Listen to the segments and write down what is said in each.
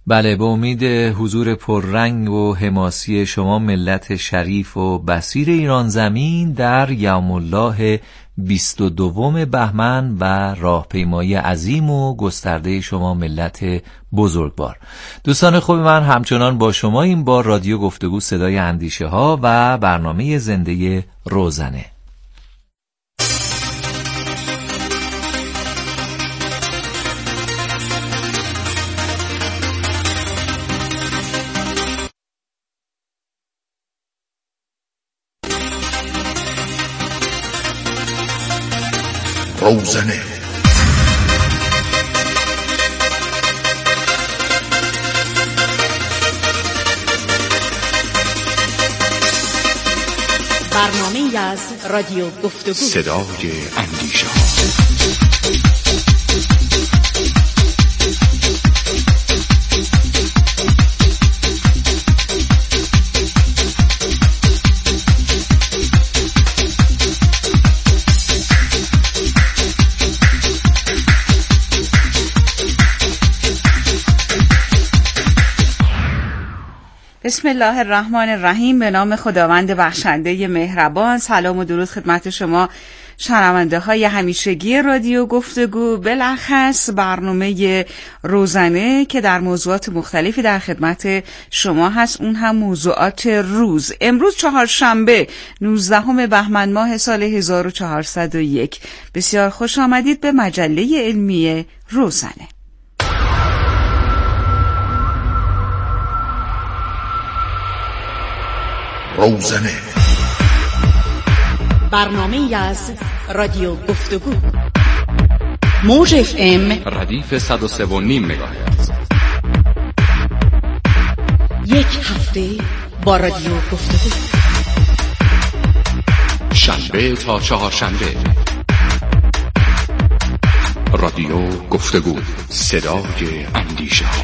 بله، به امید حضور پررنگ و حماسی شما ملت شریف و بصیر ایران زمین در یوم الله 22 بهمن و راهپیمایی عظیم و گسترده شما ملت بزرگوار. دوستان خوب من، همچنان با شما این بار رادیو گفتگو صدای اندیشه ها و برنامه زنده روزنه. روزنه برنامه‌ای از رادیو گفتگو صدای اندیشه. بسم الله الرحمن الرحیم. به نام خداوند بخشنده مهربان. سلام و درود خدمت شما شنونده های همیشگی رادیو گفتگو، بالاخص برنامه روزنه که در موضوعات مختلفی در خدمت شما هست، اون هم موضوعات روز. امروز چهارشنبه 19 بهمن ماه سال 1401. بسیار خوش آمدید به مجله علمی روزنه. روزنه برنامه‌ای از رادیو گفتگو، موج FM ردیف 103.5 مگاهرتز. یک هفته با رادیو گفتگو، شنبه تا چهارشنبه. رادیو گفتگو، صدای اندیشه ها.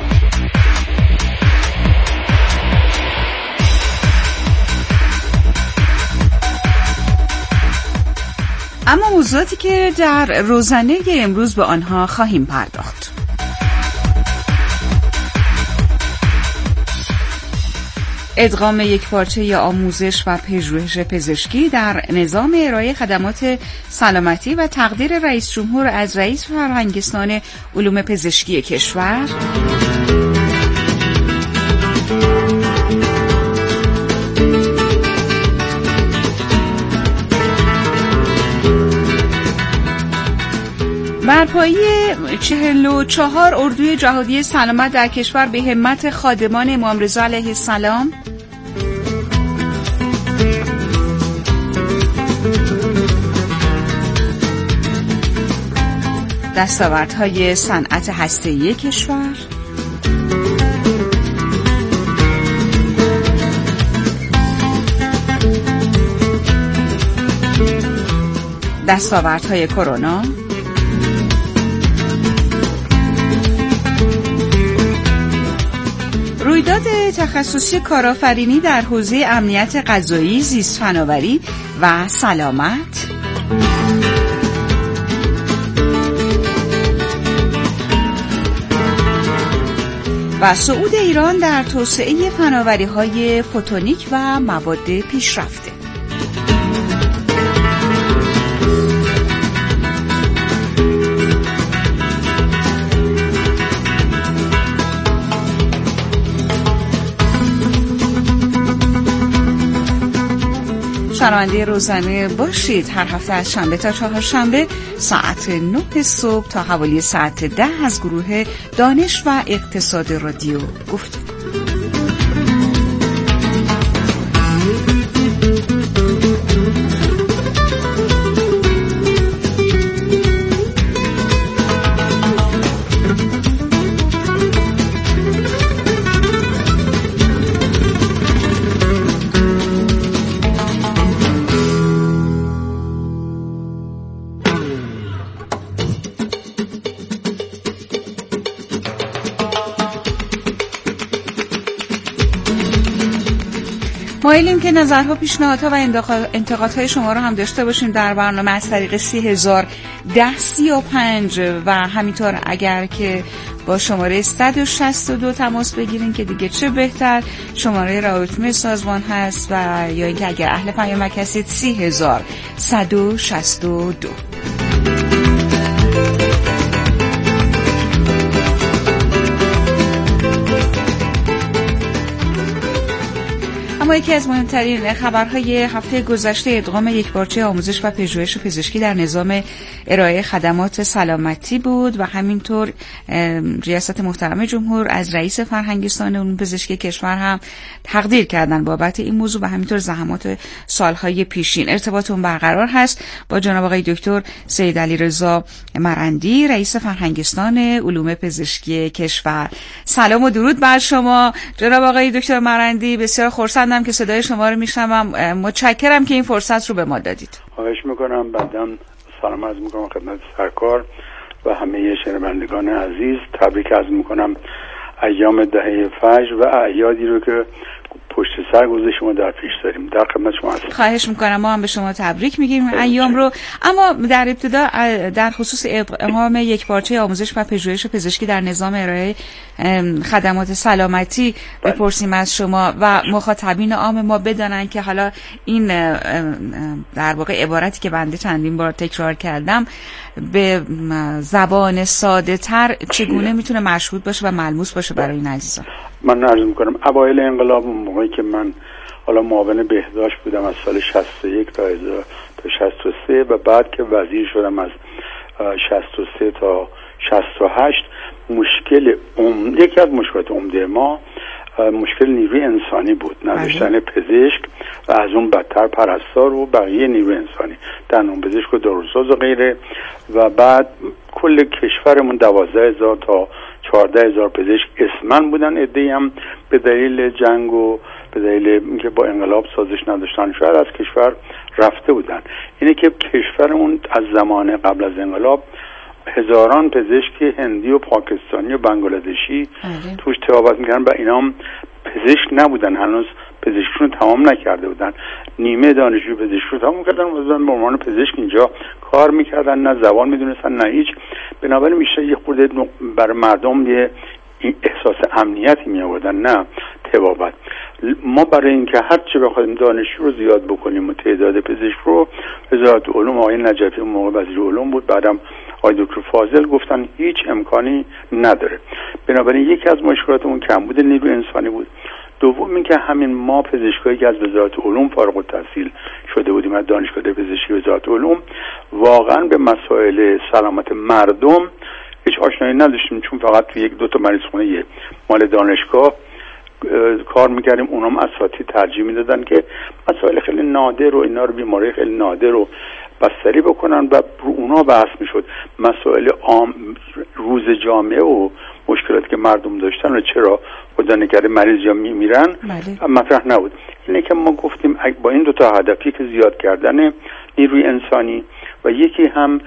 اما موضوعاتی که در روزنه امروز به آنها خواهیم پرداخت: ادغام یک پارچه آموزش و پژوهش پزشکی در نظام ارائه خدمات سلامتی و تقدیر رئیس جمهور از رئیس فرهنگستان علوم پزشکی کشور. برپایی 44 اردوی جهادی سلامت در کشور به همت خادمان امام رضا علیه السلام. دستاوردهای صنعت هسته‌ای کشور. دستاوردهای کرونا. رویداد تخصصی کارآفرینی در حوزه امنیت غذایی، زیست فناوری و سلامت. و صعود ایران در توسعه فناوری‌های فوتونیک و مواد پیشرفته. شنونده روزنه باشید. هر هفته از شنبه تا چهارشنبه ساعت 9 صبح تا حوالی ساعت 10 از گروه دانش و اقتصاد رادیو گفتگو. مایلیم که نظرها، پیشنهادها و انتقادهای شما رو هم داشته باشیم در برنامه از طریق 301035 و همینطور اگر که با شماره 162 تماس بگیرین که دیگه چه بهتر، شماره رابطه سازمان هست، و یا اینکه اگر اهل پیامک هستید 30162. اما یکی از مهمترین خبرهای هفته گذشته ادغام یکپارچه آموزش و پژوهش پزشکی در نظام ارائه خدمات سلامتی بود و همینطور ریاست محترم جمهور از رئیس فرهنگستان علوم پزشکی کشور هم تقدیر کردن بابت این موضوع و همینطور زحمات سالهای پیشین. ارتباطمون برقرار هست با جناب آقای دکتر سید علیرضا مرندی، رئیس فرهنگستان علوم پزشکی کشور. سلام و درود بر شما جناب آقای دکتر مرندی. بسیار خرسندم که صدای شما رو میشنوم. متشکرم که این فرصت رو به ما دادید. خواهش میکنم. بعداً سلام عرض میکنم خدمت سرکار و همه شنوندگان عزیز. تبریک عرض میکنم ایام دهه فجر و اعیادی رو که پشت سر گذاشتیم شما در پیش داریم. در خدمت شما هستم. خواهش میکنم. ما هم به شما تبریک میگیم ایام رو. اما در ابتدا در خصوص ادغام یکپارچه آموزش و پژوهش پزشکی در نظام ارائه خدمات سلامتی بپرسیم از شما و مخاطبین عام ما بدانن که حالا این در واقع عبارتی که بنده چندین بار تکرار کردم به زبان ساده تر چگونه میتونه مشهود باشه و ملموس باشه برای این عزیزان. من عرض میکنم اوایل انقلاب، اون موقعی که من حالا معاون بهداشت بودم از سال 61 تا 63 و بعد که وزیر شدم از 63 تا 68، یکی از مشکلات عمده ما مشکل نیروی انسانی بود، نداشتن پزشک و از اون بدتر پرستار و بقیه نیروی انسانی، دندون پزشک و داروساز و غیره. و بعد کل کشورمون 12,000 تا 14,000 پزشک اسمن بودن، عده‌ای هم به دلیل جنگ و به دلیل اینکه با انقلاب سازش نداشتن شاید از کشور رفته بودن. اینه که کشورمون از زمان قبل از انقلاب هزاران پزشک هندی و پاکستانی و بنگلادشی توش تبابت میکردن و اینا هم پزشک نبودن، هنوز پزشکشون تمام نکرده بودن. نیمه دانشجو پزشک رو تمام کردن و به عنوان پزشک اینجا کار میکردن، نه زبان میدونستن نه هیچ. بنابراین میشه یه خورده برای مردم یه احساس امنیتی میآوردن، نه تبابت. ما برای اینکه هر چه بخوایم دانشجو رو زیاد بکنیم و تعداد پزشک رو، وزارت علوم آقای نجفی اون موقع وزیر علوم بود، بعدم آقای دکتر فاضل گفتن هیچ امکانی نداره. بنابراین یکی از مشکلاتمون کمبود نیروی انسانی بود. دوم اینکه همین ما پزشکایی که از وزارت علوم فارغ التحصیل شده بودیم از دانشگاه پزشکی وزارت علوم، واقعا به مسائل سلامت مردم هیچ آشنایی نداشتیم، چون فقط توی یک دو تا مریض خونه مال دانشگاه کار میکردیم. اونام اساتید ترجیح میدادن که مسائل خیلی نادر و اینا رو، بیماری خیلی نادر رو بستری بکنن و رو اونا بحث میشد. مسائل عام روز جامعه و مشکلاتی که مردم داشتن و چرا خدا نکرده مریض یا میمیرن مطرح نبود. اینه که ما گفتیم با این دو تا هدفی که زیاد کردن نیروی انسانی و یکی هم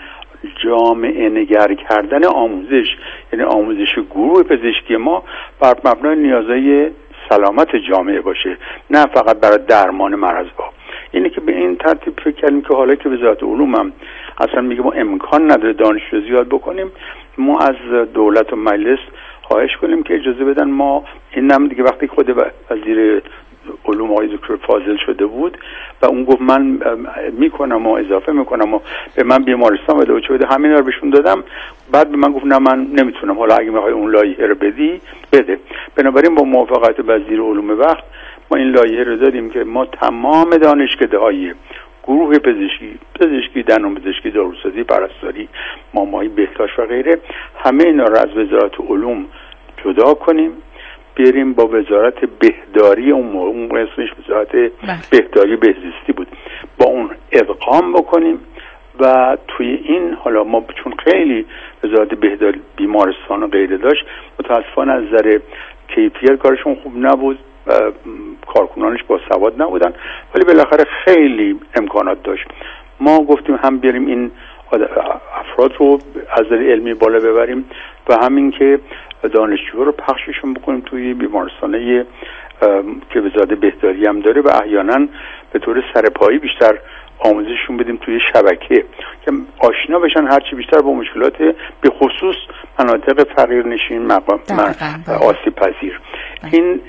جامعه نگر کردن آموزش، یعنی آموزش گروه پزشکی ما بر مبنای نیازهای سلامت جامعه باشه، نه فقط برای درمان مرض‌ها. اینه که به این ترتیب فکر کردیم که حالا که وزارت علوم هم اصلا میگه ما امکان نداره دانشجو زیاد بکنیم، ما از دولت و مجلس خواهش کنیم که اجازه بدن ما این هم دیگه وقتی خود وزیر علوم آقای دکتر فاضل شده بود و اون گفت من میکنم و اضافه میکنم و به من بیمارستان بده و چه بده، همین رو بهشون دادم. بعد به من گفت نه من نمیتونم، حالا اگه میخوای اون لایحه رو بدی بده. بنابراین با موافقت وزیر علوم وقت ما این لایحه رو دادیم که ما تمام دانشکده‌های گروه پزشکی، دندون پزشکی، داروسازی، پرستاری، مامایی، بهداشت و غیره، همه اینا رو از وزارت علوم جدا کنیم، بریم با وزارت بهداری، اون اسمش وزارت بهداری بهزیستی بود، با اون ادغام بکنیم. و توی این حالا ما چون خیلی وزارت بهداری بیمارستان و غیره داشت، متاسفانه از نظر کیفیت کارشون خوب نبود، کارکنانش با سواد نبودن، ولی بالاخره خیلی امکانات داشت. ما گفتیم هم بریم این افراد رو از نظر علمی بالا ببریم و همین که دانشجوها رو پخششون بکنیم توی بیمارستانه که وزارت بهداری هم داره و احیانا به طور سرپایی بیشتر آموزششون بدیم توی شبکه که آشنا بشن هرچی بیشتر با مشکلات به خصوص مناطق فقیرنشین آسیب پذیر. این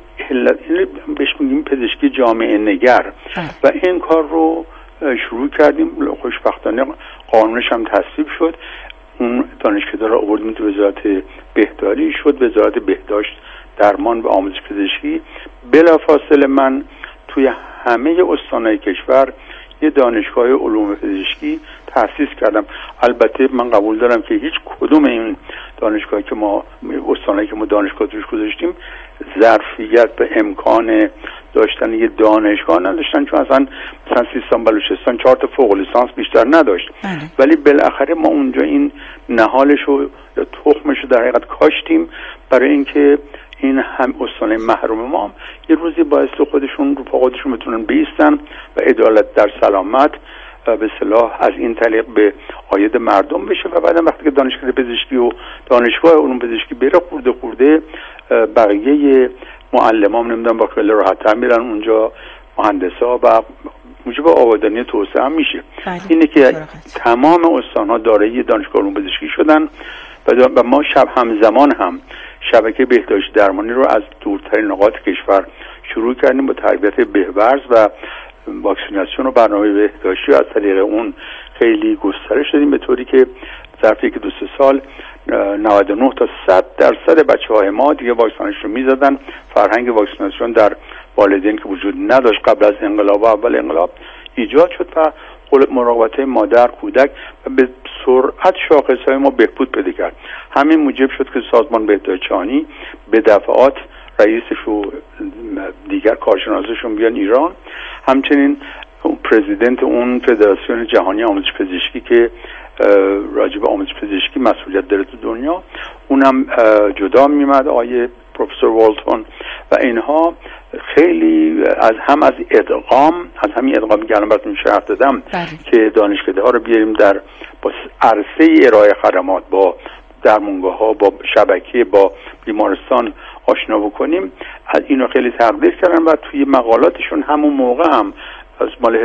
بهش میگیم پزشکی جامعه نگر و این کار رو شروع کردیم. خوشبختانه قانونش هم تصویب شد. اون دانشکده رو آوردیم تو وزارت بهداری، شد وزارت بهداشت درمان و آموزش پزشکی. بلافاصله من توی همه استانهای کشور یه دانشگاه علوم پزشکی تأسیس کردم. البته من قبول دارم که هیچ کدوم این دانشگاهی که ما استانایی که ما دانشگاه توش گذاشتیم ظرفیت به امکان داشتن یه دانشگاه نداشتن، چون اصلا مثلا سیستان بلوچستان 4 تا فوق لیسانس بیشتر نداشت. ولی بالاخره ما اونجا این نهالشو یا تخمشو در حقیقت کاشتیم برای اینکه این هم استانه محروم ما یه روزی باعث خودشون رو پا خودشون بتونن بیستن و عدالت در سلامت به اصطلاح از این طریق به عاید مردم بشه و بعدم وقتی که دانشکده پزشکی و دانشگاه علوم پزشکی بره خورده بقیه معلمان نمیدونم با خیلی راحت‌تر میرن اونجا، مهندسا و موجب آبادانی توسعه هم میشه. اینه که تمام استان‌ها دارای دانشگاه علوم پزشکی شدن و ما همزمان هم شبکه بهداشت درمانی رو از دورترین نقاط کشور شروع کردیم با تربیت بهورز و واکسیناسیون و برنامه بهداشتی از طریق اون خیلی گسترش دادیم، به طوری که ظرف 1-2 سال 99 تا 100% بچه‌های ما دیگه واکسیناسیون رو می‌زدن. فرهنگ واکسیناسیون در والدین که وجود نداشت قبل از انقلاب و اول انقلاب ایجاد شد و مراقبت مادر کودک و به سرعت شاخص‌های ما بهبود پیدا کرد. همین موجب شد که سازمان بهداشت جهانی به دفعات رئیسش و دیگر کارشناساشون بیان ایران. همچنین پرزیدنت اون فدراسیون جهانی آموزش پزشکی که راجع به آموزش پزشکی مسئولیت داره تو دنیا، اونم جدا میمد آیه پروفسور والتون و اینها خیلی از همین ادغامی که الان براتون شرح دادم که دانشکده ها رو بیاریم در با عرصه ارائه خدمات با درمانگاه ها با شبکه با بیمارستان آشنا بکنیم، از اینو خیلی تقدیر کردن و توی مقالاتشون همون موقع هم از مال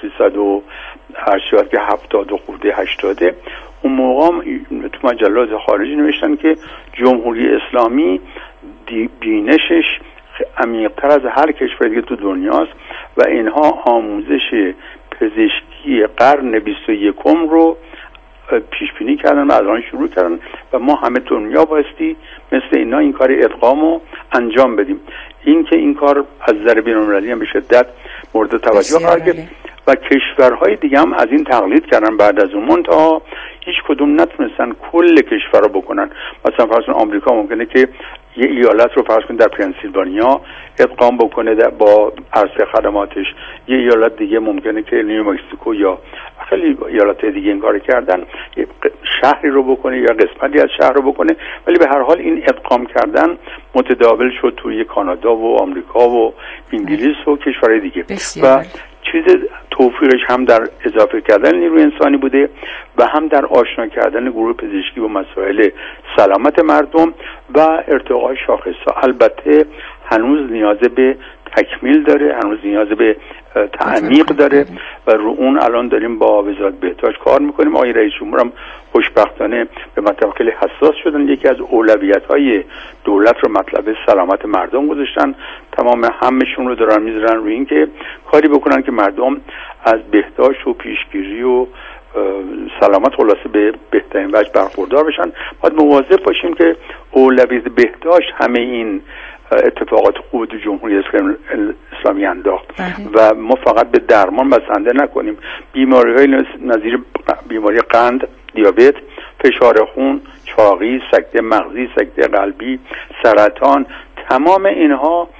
1380 که 70 و خورده 80 اون موقع هم تو مجلات خارجی نوشتن که جمهوری اسلامی بینشش عمیق‌تر از هر کشور دیگه تو دنیاست و اینها آموزش پزشکی قرن 21 رو پیش بینی کردن و از آن شروع کردن و ما همه دنیا بایستی مثل اینا این کار ادغامو انجام بدیم. این که این کار از نظر بین‌المللی هم به شدت مورد توجه قرار گرفت و کشورهای دیگه هم از این تقلید کردن بعد از اون تا هیچ کدوم نتونستن کل کشور رو بکنن. مثلا فرض کن آمریکا ممکنه که یه ایالت رو فرض کن در پنسیلوانیا ادغام بکنه با عرصه خدماتش، یه ایالت دیگه ممکنه که نیو مکزیکو یا خیلی ایالت دیگه این کار کردن شهری رو بکنه یا قسمتی از شهر رو بکنه، ولی به هر حال این ادغام کردن متداول شد توی کانادا و آمریکا و انگلیس و کشورهای دیگه و چیز توفیقش هم در اضافه کردن نیروی انسانی بوده و هم در آشنا کردن گروه پزشکی و مسائل سلامت مردم و ارتقای شاخص‌ها. البته هنوز نیاز به تکمیل داره، هنوز نیاز به تعمیق داره و رو اون الان داریم با وزارت بهداشت کار میکنیم. آقای رئیس جمهور هم خوشبختانه به مطلب خیلی حساس شدن، یکی از اولویت‌های دولت رو مطلب سلامت مردم گذاشتن، تمام همشون رو دارن میذارن روی این که کاری بکنن که مردم از بهداشت و پیشگیری و سلامت خلاصه به بهترین وجه برخوردار بشن. باید مواظب باشیم که اولویت بهداشت همه این اتفاقات خوب تو جمهوری اسلامی انداخت و ما فقط به درمان بسنده نکنیم. بیماری‌های نظیر بیماری قند، دیابت، فشار خون، چاقی، سکته مغزی، سکته قلبی، سرطان، تمام اینها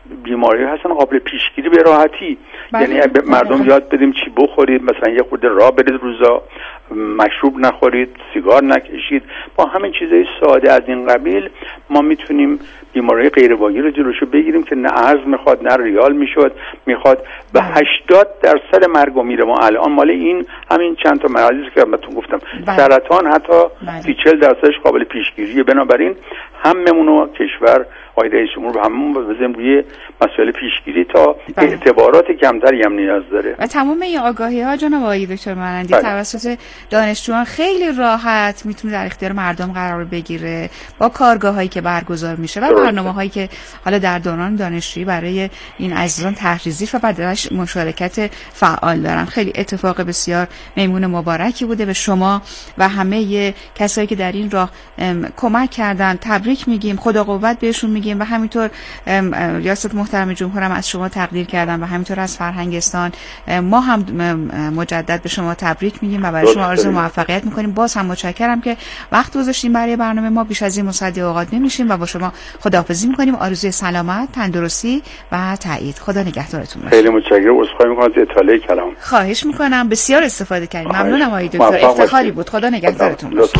بیماری هستن قابل پیشگیری به راحتی. یعنی مردم یاد بدیم چی بخورید، مثلا یه خورده راه برید روزا، مشروب نخورید، سیگار نکشید. با همین چیزای ساده از این قبیل ما میتونیم بیماری غیرواگیر رو جلوشو بگیریم که نه ارز میخواد نه ریال میخواد و 80% مرگ و میر ما الان مال این همین چند تا مریضی که بهتون گفتم. سرطان حتی 40% قابل پیشگیریه. بنابراین هممون و کشور آقای رئیس جمهور به هممون بزنیم روی مسائل پیشگیری تا اعتبارات کمتری هم نیاز داره. و تمام این آگاهی ها جناب آقای دکتر مانندی توسط دانشجویان خیلی راحت میتونه در اختیار مردم قرار بگیره با کارگاهایی که برگزار میشه و برنامه‌هایی که حالا در دوران دانشجویی برای این عزیزان تحریزی و بعدش مشارکت فعال دارن. خیلی اتفاق بسیار میمون مبارکی بوده. به شما و همه کسایی که در این راه کمک کردن تبریک میگیم، خدا قوت بهشون میگیم و همینطور ریاست محترم جمهورم از شما تقدیر کردن و همینطور از فرهنگستان ما هم مجدد به شما تبریک میگیم و برای شما آرزوی موفقیت میکنیم. باز هم متشکرم که وقت گذاشتیم برای برنامه ما. بیش از این مصدق اوقات نمیشیم و با شما خداحافظی میکنیم. آرزوی سلامت، تندرستی و تایید. خدا نگهدارتون باشه. خیلی متشکرم. عذرخواهی میکنم از اطلاع کلام. خواهش میکنم. بسیار استفاده کردیم. ممنونم آقای دکتر. افتخاری بود. خدا نگهدارتون باشه.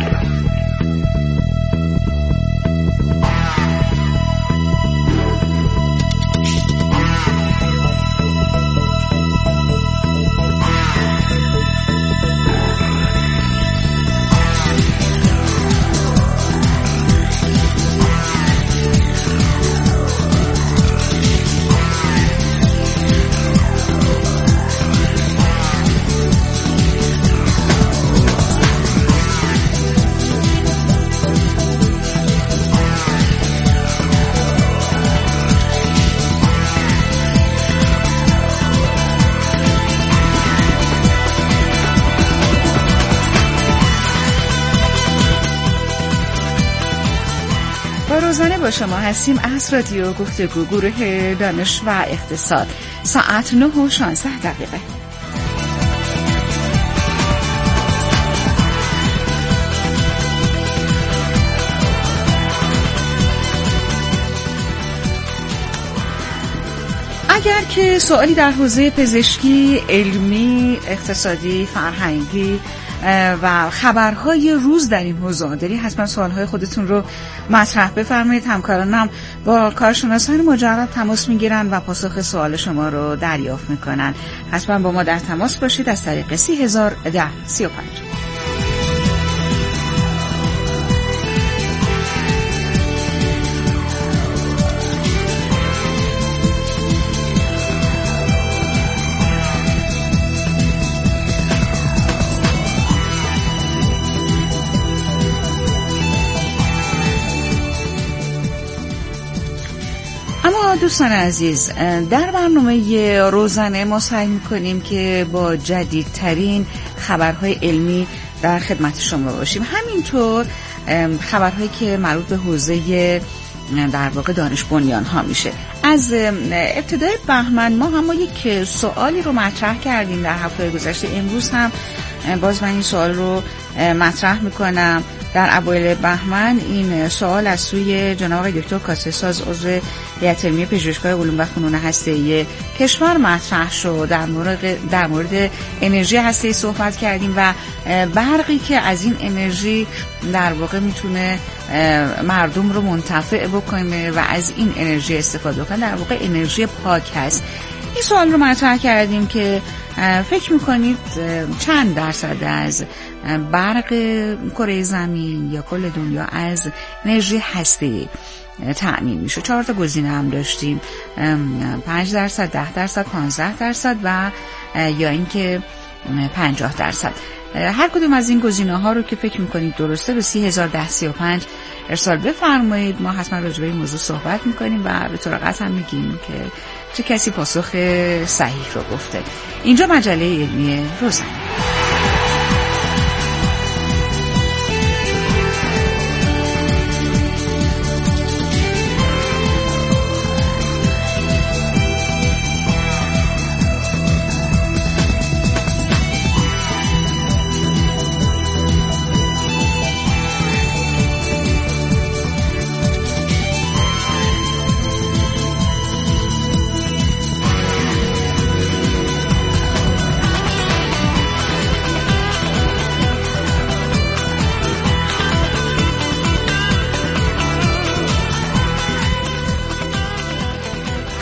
روزانه با شما هستیم از رادیو گفتگو، گروه دانش و اقتصاد. ساعت 9:16. اگر که سوالی در حوزه پزشکی، علمی، اقتصادی، فرهنگی و خبرهای روز در این حوزه داری، حتما سوالهای خودتون رو مطرح بفرمایید. همکارانم با کارشناسان مجرد تماس میگیرن و پاسخ سوال شما رو دریافت میکنن. حتما با ما در تماس باشید از طریق 301035. دوستان عزیز، در برنامه روزانه ما سعی می‌کنیم که با جدیدترین خبرهای علمی در خدمت شما باشیم. همینطور خبرهایی که مربوط به حوزه در واقع دانش بنیان ها میشه. از ابتدای بهمن ما هم یک سوالی رو مطرح کردیم در هفته گذشته. امروز هم باز من این سوال رو مطرح میکنم. در اوایل بهمن این سوال از سوی جناب آقای دکتر کاسه ساز، عضو هیئت علمی پژوهشگاه علوم و فنون هسته‌ای کشور مطرح شد. در مورد انرژی هسته‌ای صحبت کردیم و برقی که از این انرژی در واقع میتونه مردم رو منتفع بکنه و از این انرژی استفاده کنه، در واقع انرژی پاک هست. این سوال رو مطرح کردیم که فکر میکنید چند درصد از برق کره زمین یا کل دنیا از انرژی هسته‌ای تأمین میشه؟ 4 تا گزینه هم داشتیم، 5%، 10%، 15% و یا اینکه 50%. هر کدوم از این گزینه‌ها رو که فکر میکنید درسته به 301035 ارسال بفرمایید. ما حتما راجع به این موضوع صحبت میکنیم و به طور قطع هم میگیم که چه کسی پاسخ صحیح رو گفته. اینجا مجله علمی روزانه.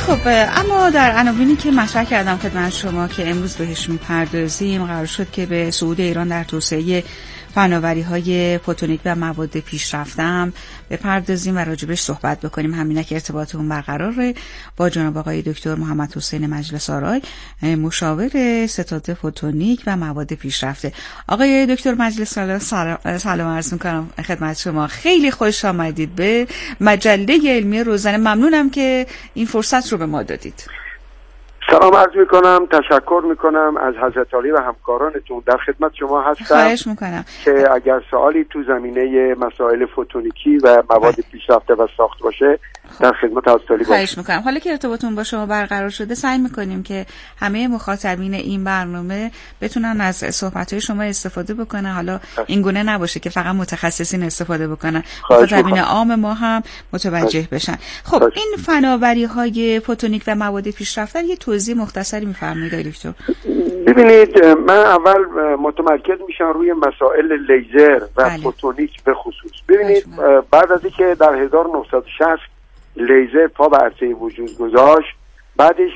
خب اما در عناوینی که مطرح کردم خدمت شما که امروز بهش میپردازیم، قرار شد که به صعود ایران در توسعه فناوری‌های فوتونیک و مواد پیشرفته هم بپردازیم و راجبش صحبت بکنیم. همینه که ارتباطمون برقراره با جناب آقای دکتر محمد حسین مجلس آرای، مشاور ستاد فوتونیک و مواد پیشرفته. آقای دکتر مجلس آرای سلام عرض می‌کنم خدمت شما. خیلی خوش آمدید به مجله علمی روزنه. ممنونم که این فرصت رو به ما دادید. سلام عرض میکنم، تشکر میکنم از حضرت علی و همکارانتون. در خدمت شما هستم. خواهش میکنم که اگر سوالی تو زمینه مسائل فوتونیکی و مواد پیشرفته و ساخت باشه در خدمت حضرت علی باشم. خواهش میکنم. حالا که ارتباطمون با شما برقرار شده، سعی میکنیم که همه مخاطبین این برنامه بتونن از صحبت‌های شما استفاده بکنن. حالا این گونه نباشه که فقط متخصصین استفاده بکنن، مخاطبین عام ما هم متوجه بشن. خب این فناوری‌های فوتونیک و مواد پیشرفته یه توضیح مختصری می‌فرمایید دکتر؟ ببینید، من اول متمرکز میشم روی مسائل لیزر و فوتونیک به خصوص. ببینید، بعد از اینکه در 1960 لیزر پا به عرصه وجود گذاشت، بعدش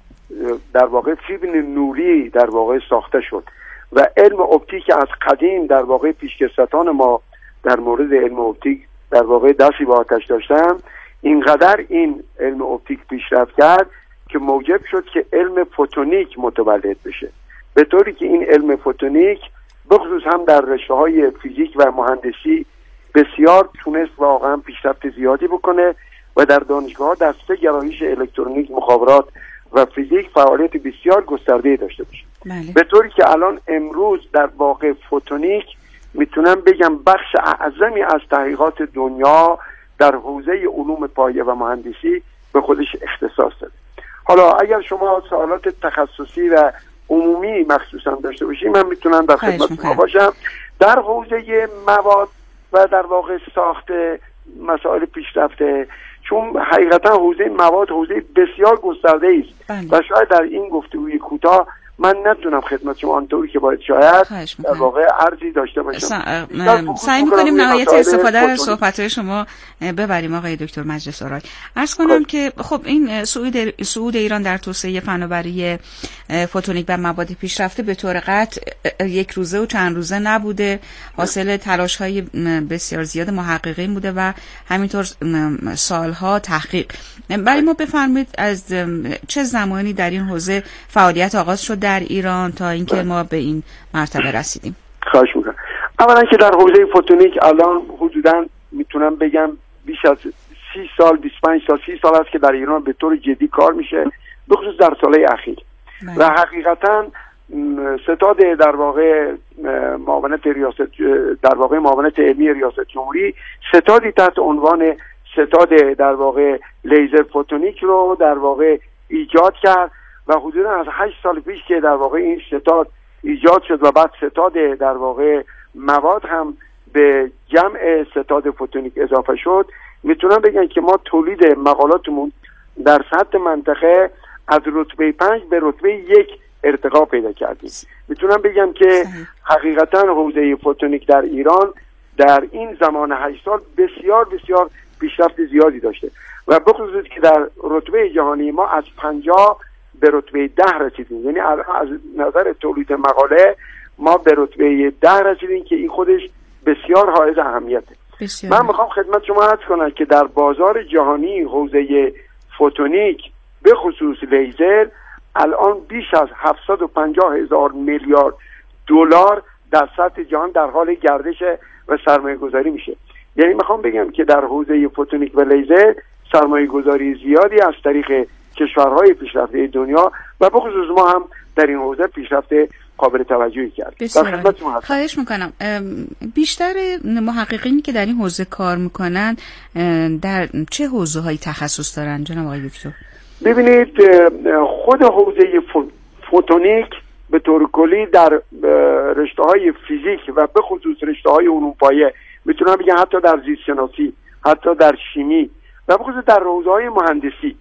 در واقع فیبر نوری در واقع ساخته شد و علم اپتیک از قدیم در واقع پیشکسوتان ما در مورد علم اپتیک در واقع دستی به آتش داشتن. اینقدر این علم اپتیک پیشرفت کرد که موجب شد که علم فوتونیک متولد بشه، به طوری که این علم فوتونیک بخصوص هم در رشته‌های فیزیک و مهندسی بسیار تونست واقعا پیشرفت زیادی بکنه و در دانشگاه‌ها در سه گرایش الکترونیک، مخابرات و فیزیک فعالیت بسیار گسترده داشته باشه. به طوری که الان امروز در واقع فوتونیک میتونم بگم بخش اعظمی از تحقیقات دنیا در حوزه علوم پایه و مهندسی به خودش اختصاص داره. حالا اگر شما سوالات تخصصی و عمومی مخصوصا داشته باشید، من میتونم در خدمت شما باشم. در حوزه مواد و در واقع ساخت مسائل پیشرفته، چون حقیقتا حوزه مواد حوزه بسیار گسترده است و شاید در این گفتگوی کوتاه من نتونم خدمت شما آنطوری که باید شاید در واقع عرضی داشته باشم. سعی می‌کنیم نهایت استفاده از صحبت‌های شما ببریم آقای دکتر مجلس آرای. عرض کنم که خب این صعود ایران در توسعه فناوری فوتونیک و مواد پیشرفته به طور قطع یک روزه و چند روزه نبوده، حاصل تلاش‌های بسیار زیاد محققین بوده و همینطور سالها تحقیق. برای ما بفرمایید از چه زمانی در این حوزه فعالیت آغاز شد در ایران تا اینکه ما به این مرتبه رسیدیم؟ خواهش میکنم. اولا که در حوزه فوتونیک الان حدوداً میتونم بگم بیش از 30 سال 25 سال 30 سال است که در ایران به طور جدی کار میشه، به خصوص در سالهای اخیر. و حقیقتاً ستاد در واقع معاونت ریاست در واقع معاونت علمی ریاست جمهوری ستادی تحت عنوان ستاد در واقع لیزر فوتونیک رو در واقع ایجاد کرد و حدودا از 8 سال پیش که در واقع این ستاد ایجاد شد و بعد ستاد در واقع مواد هم به جمع ستاد فوتونیک اضافه شد، میتونم بگم که ما تولید مقالاتمون در سطح منطقه از رتبه 5 به رتبه 1 ارتقا پیدا کردیم. میتونم بگم که حقیقتا حوزه فوتونیک در ایران در این زمان 8 سال بسیار بسیار پیشرفت زیادی داشته و بخصوص که در رتبه جهانی ما از 50 به رتبه 10 رسیدیم. یعنی از نظر تولید مقاله ما به رتبه 10 رسیدیم که این خودش بسیار حائز اهمیته. من میخوام خدمت شما عرض کنم که در بازار جهانی حوزه فوتونیک به خصوص لیزر الان بیش از 750,000 میلیارد دلار در سطح جهان در حال گردش و سرمایه گذاری میشه. یعنی میخوام بگم که در حوزه فوتونیک و لیزر سرمایه گذاری زیادی از طریق کشورهای پیشرفته دنیا و به خصوص ما هم در این حوزه پیشرفت قابل توجهی کردیم. خواهش میکنم. بیشتر محققینی که در این حوزه کار میکنن در چه حوزه هایی تخصص دارن جناب آقای دکتر؟ ببینید، خود حوزه فوتونیک به طور کلی در رشته‌های فیزیک و به خصوص رشته‌های علوم پایه، میتونم بگم حتی در زیست شناسی، حتی در شیمی و به خصوص در حوزه‌های مهندسی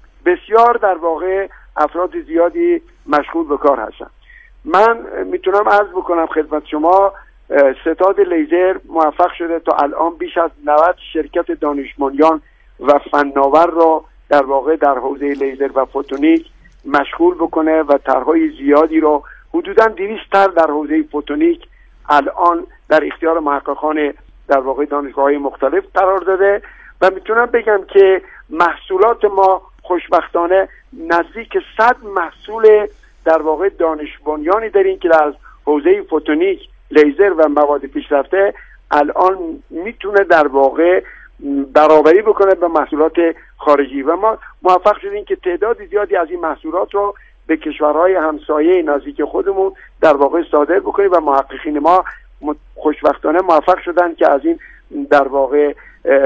بسیار در واقع افراد زیادی مشغول به کار هستن. من میتونم عرض بکنم خدمت شما ستاد لیزر موفق شده تا الان بیش از 90 شرکت دانشمندان و فناور را در واقع در حوزه لیزر و فوتونیک مشغول بکنه و طرحهای زیادی رو حدوداً 200 طرح در حوزه فوتونیک الان در اختیار محققان در واقع دانشگاه‌های مختلف قرار داده و میتونم بگم که محصولات ما خوشبختانه نزدیک 100 محصول در واقع دانش بنیانی داریم که در حوزه فوتونیک، لیزر و مواد پیشرفته الان میتونه در واقع برابری بکنه به محصولات خارجی و ما موفق شدیم که تعداد زیادی از این محصولات رو به کشورهای همسایه نزدیک خودمون در واقع صادر بکنیم و محققین ما خوشبختانه موفق شدن که از این در واقع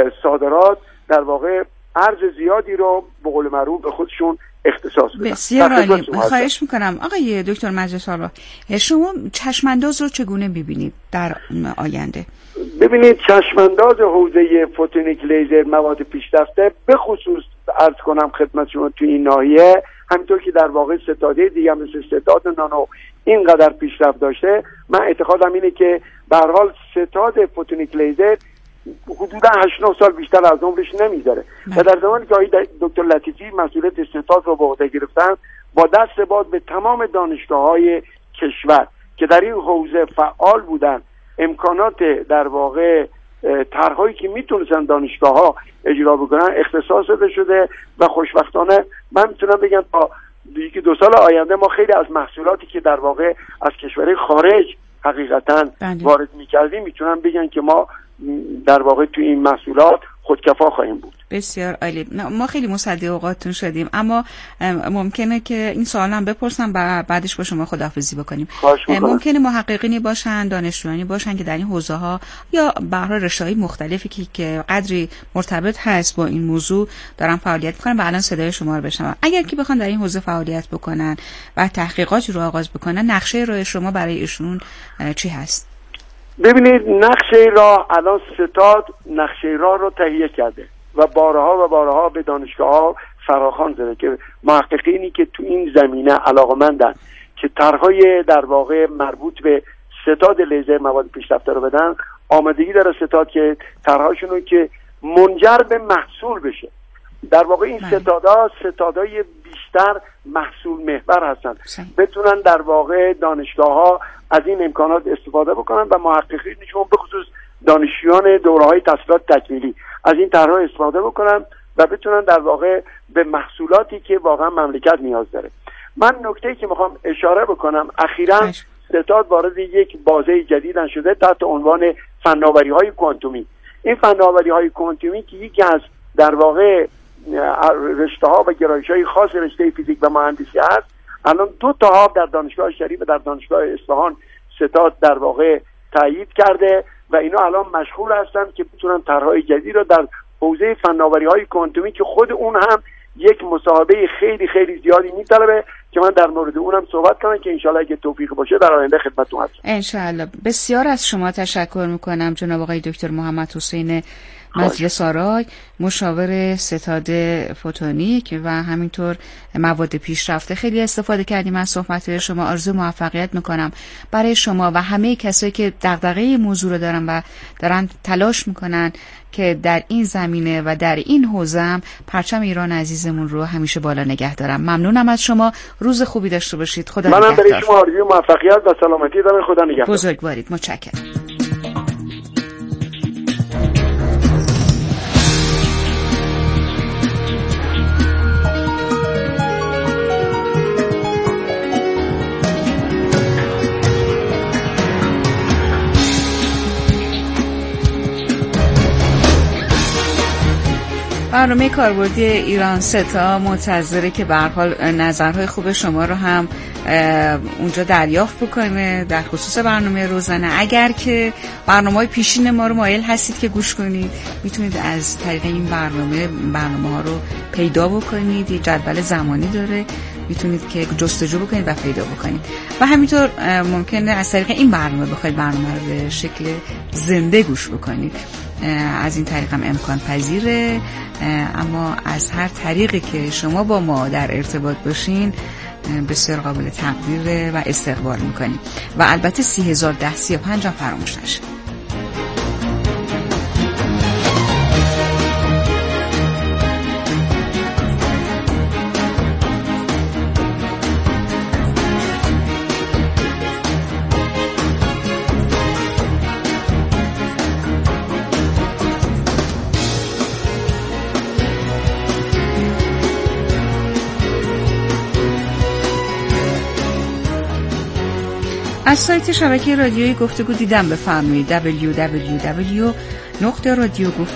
صادرات در واقع ارز زیادی رو به قول معروف به خودشون اختصاص بدن. بسیار عالی. خواهش میکنم آقای دکتر مجلس‌آرا، شما چشمانداز رو چگونه ببینید در آینده؟ ببینید چشمانداز حوزه فوتونیک، لیزر، مواد پیشرفته به خصوص عرض کنم خدمت شما تو این ناحیه، همینطور که در واقع ستاده دیگه مثل ستاد نانو اینقدر پیشرفت داشته، من اعتقادم اینه که به هر حال ستاد فوتونیک لیزر حدودا 8-9 سال بیشتر از عمرش نمیذاره و در زمانی که آقای دکتر لطیفی مسئولیت ستاد رو به عهده گرفتن با دست باز به تمام دانشگاه‌های کشور که در این حوزه فعال بودن امکانات در واقع طرح‌هایی که میتونستن دانشگاه‌ها اجرا بکنن اختصاص داده شده و خوشبختانه من میتونم بگم تا 1-2 سال آینده ما خیلی از محصولاتی که در واقع از کشورهای خارج حقیقتاً وارد می‌کردیم میتونم بگم که ما در واقع تو این محصولات خودکفا خواهیم بود. بسیار عالی. ما خیلی مصدق اوقاتتون شدیم، اما ممکنه که این سوال هم بپرسم و بعدش با شما خداحافظی بکنیم. ممکنه محققینی باشن، دانشجویانی باشن که در این حوزه ها یا به هر حال رشته‌های مختلفی که قدری مرتبط هست با این موضوع دارن فعالیت می‌کنن و الان صدای شما رو بشنون. اگر که بخوان در این حوزه فعالیت بکنن و تحقیقاتی رو آغاز بکنن، نقشه راه شما برای ایشون چی هست؟ ببینید نقشه راه الان ستاد نقشه راه رو تهیه کرده و بارها به دانشگاه‌ها فراخوان زده که محققینی که تو این زمینه علاقه‌مندن که طرح‌های در واقع مربوط به ستاد لیزر مواد پیشرفته رو بدن، آمادگی داره ستاد که طرح‌هاشون رو که منجر به محصول بشه. در واقع این ستادهای بیشتر محصول محور هستن، بتونن در واقع دانشگاه‌ها از این امکانات استفاده بکنن و محققینشون به خصوص دانشجویان دوره‌های تحصیلات تکمیلی از این طرح‌ها استفاده بکنن و بتونن در واقع به محصولاتی که واقعا مملکت نیاز داره. من نکته‌ای که میخوام اشاره بکنم، اخیراً ستاد وارد یک بازه جدید شده تحت عنوان فناوری‌های کوانتومی. این فناوری‌های کوانتومی که یکی از در واقع رشته‌ها و گرایش‌های خاص رشته فیزیک و مهندسی هست، الان 2 تا در دانشگاه شریف و در دانشگاه اصفهان ستاد در واقع تایید کرده و اینا الان مشغول هستن که بتونن طرح‌های جدید رو در حوزه فناوری‌های کوانتومی که خود اون هم یک مصاحبه خیلی خیلی زیادی میطلبه که من در مورد اونم صحبت کنم که انشالله اگه توفیق باشه در آینده خدمتتون هستم. انشالله. بسیار از شما تشکر میکنم جناب آقای دکتر محمد حسین مجلس‌آرای، مشاور ستاد فوتونیک و همینطور مواد پیشرفته. خیلی استفاده کردیم از صحبت‌های شما. آرزو موفقیت میکنم برای شما و همه کسایی که دغدغه موضوع رو دارن و دارن تلاش میکنن که در این زمینه و در این حوزه هم پرچم ایران عزیزمون رو همیشه بالا نگه دارم. ممنونم از شما. روز خوبی داشته باشید. خدا نگهدار. منم برای شما آرزوی موفقیت و سلامتی دارم. خدا نگهدار. بزرگوارید. متشکرم. برنامه کاربردی ایران ستا منتظره که به هر حال نظرهای خوب شما رو هم اونجا دریافت بکنه در خصوص برنامه روزانه. اگر که برنامه‌های پیشین ما رو مایل هستید که گوش کنید، میتونید از طریق این برنامه‌ها رو پیدا بکنید. یه جدول زمانی داره، میتونید که جستجو بکنید و پیدا بکنید و همینطور ممکنه از طریق این برنامه بخواید برنامه رو به شکل زنده گوش بکنید. از این طریق هم امکان پذیره، اما از هر طریقی که شما با ما در ارتباط باشین بسیار قابل تقدیر و استقبال میکنیم و البته 301035 هم فراموش نشه. از سایت شبکه رادیویی گفتگو دیدن بفرمایید www.radioguftego